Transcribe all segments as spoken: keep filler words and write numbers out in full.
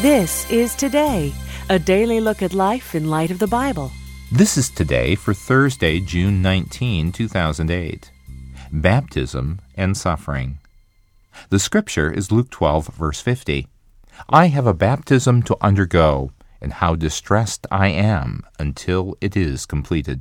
This is Today, a daily look at life in light of the Bible. This is Today for Thursday, June nineteenth, two thousand eight. Baptism and Suffering. The scripture is Luke twelve, verse fifty. I have a baptism to undergo, and how distressed I am until it is completed.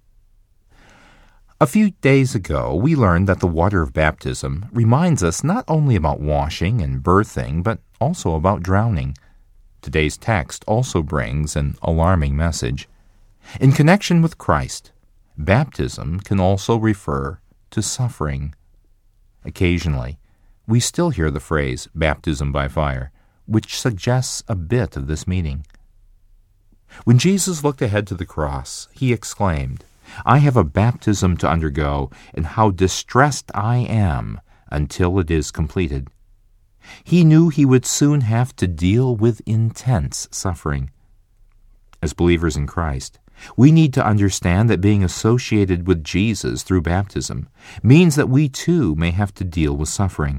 A few days ago, we learned that the water of baptism reminds us not only about washing and birthing, but also about drowning. Today's text also brings an alarming message. In connection with Christ, baptism can also refer to suffering. Occasionally, we still hear the phrase baptism by fire, which suggests a bit of this meaning. When Jesus looked ahead to the cross, he exclaimed, I have a baptism to undergo, and how distressed I am until it is completed. He knew he would soon have to deal with intense suffering. As believers in Christ, we need to understand that being associated with Jesus through baptism means that we too may have to deal with suffering.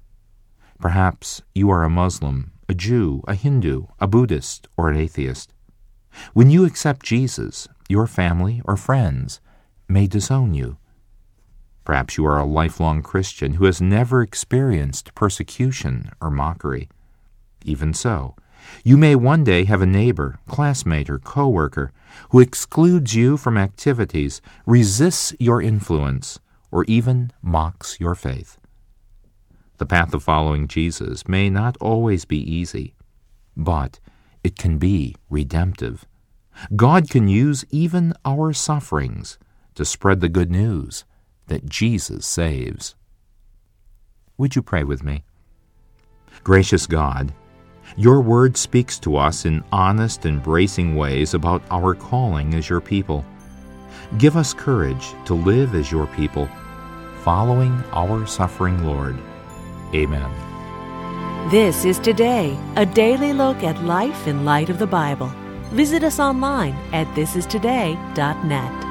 Perhaps you are a Muslim, a Jew, a Hindu, a Buddhist, or an atheist. When you accept Jesus, your family or friends may disown you. Perhaps you are a lifelong Christian who has never experienced persecution or mockery. Even so, you may one day have a neighbor, classmate, or co-worker who excludes you from activities, resists your influence, or even mocks your faith. The path of following Jesus may not always be easy, but it can be redemptive. God can use even our sufferings to spread the good news that Jesus saves. Would you pray with me? Gracious God, your word speaks to us in honest and bracing ways about our calling as your people. Give us courage to live as your people, following our suffering Lord. Amen. This is Today, a daily look at life in light of the Bible. Visit us online at this is today dot net.